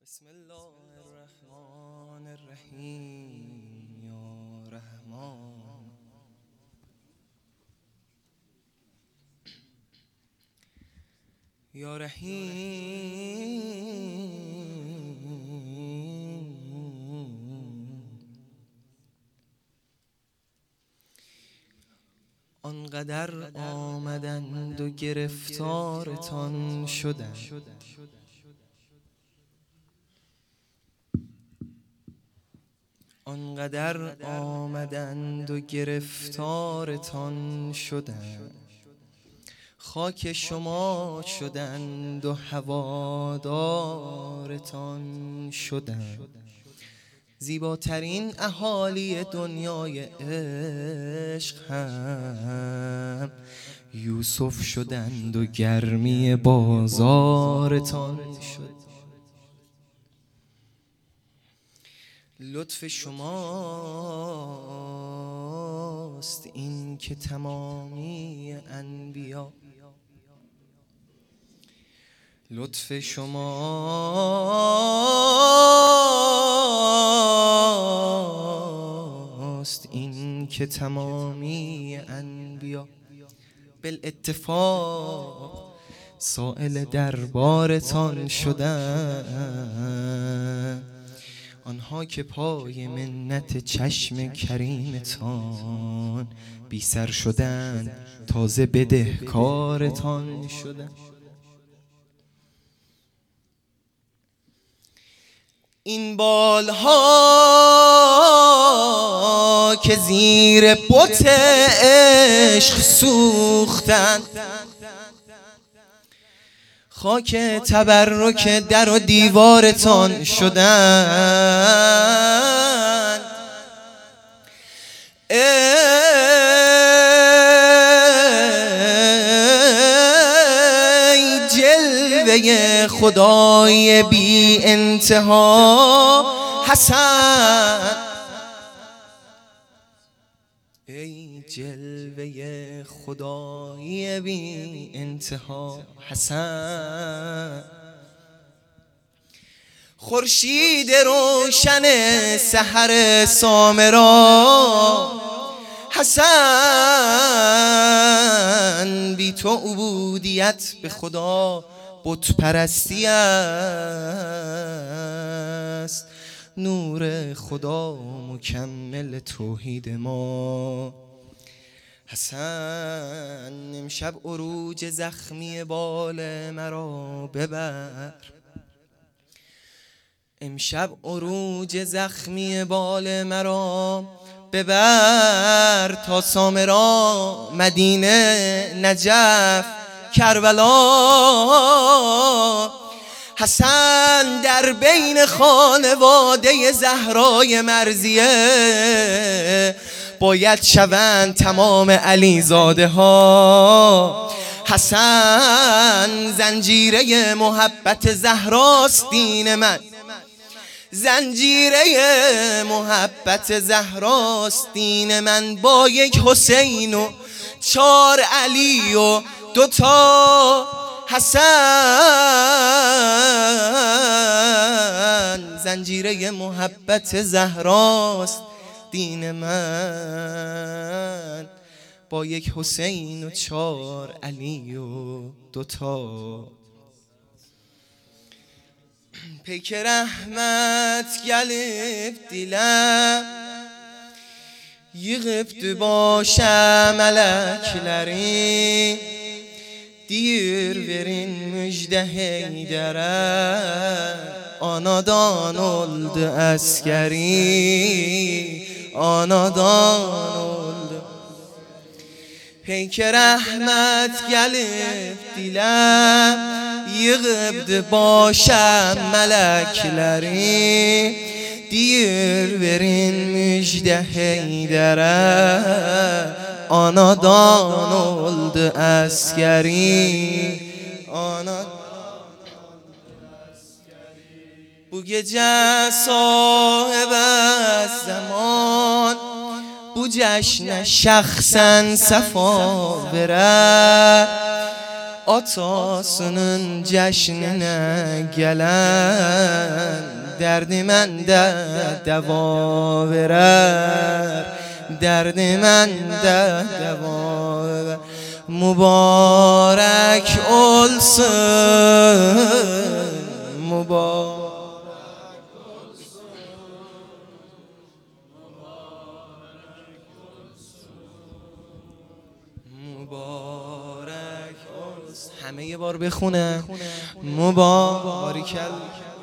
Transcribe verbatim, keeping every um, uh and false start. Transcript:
بسم الله الرحمن الرحیم یا رحمان یا رحیم. آنقدر آمدند و گرفتارتان شدند، آنقدر آمدند و گرفتارتان شدند، خاک شما شدند و هوادارتان شدند. زیباترین اهالی دنیای عشق هم یوسف شدند و گرمی بازارتان شد. لطف شماست این که تمامی انبیا، لطف شماست این که تمامی انبیا بالاتفاق سائل دربارتان شدند. آنها که پای منت چشم کریمتان بی سر شدند، تازه بدهکارتان شدند. این بالها که زیر بت عشق سوختند، خاک تبرک در و دیوارتان شدند. ای جلوه خدای بی انتها حسن، ای جلوه خدای بی انتها حسن. خورشید روشن سحر سامرا حسن، بی تو عبودیت به خدا بت پرستی است. نور خدا مکمل توحید ما حسن. امشب عروج زخمی بال مرا ببر، امشب عروج زخمی بال مرا ببر، تا سامرا مدینه نجف کربلا. حسن در بین خانواده زهرای مرضیه باید شوند تمام علی زاده ها. حسن زنجیره محبت زهراست دین من، زنجیره محبت زهراست دین من. با یک حسین و چار علی و دوتا حسن، زنجیره محبت زهراست دین من. با یک حسین و چار علی و دوتا پیک رحمت gelip dilem, yığıbdı başa melekleri. Deyir verin müjde Heydərə, anadan oldu askeri, anadan oldu. Peyk rəhmət gəlib diləm, yığıbdı başa mələkləri. Deyir verin müjde Heydərə, anadan oldu askeri, anadan. Bu gece sahib az zaman, bu جشن شخصا صفا بره. atasının cəşninə gələn dərdi məndə dəva verər, dərdi məndə dəva verər. Mübarək olsun, mübarək مبارک همه یه بار بخونن مبارک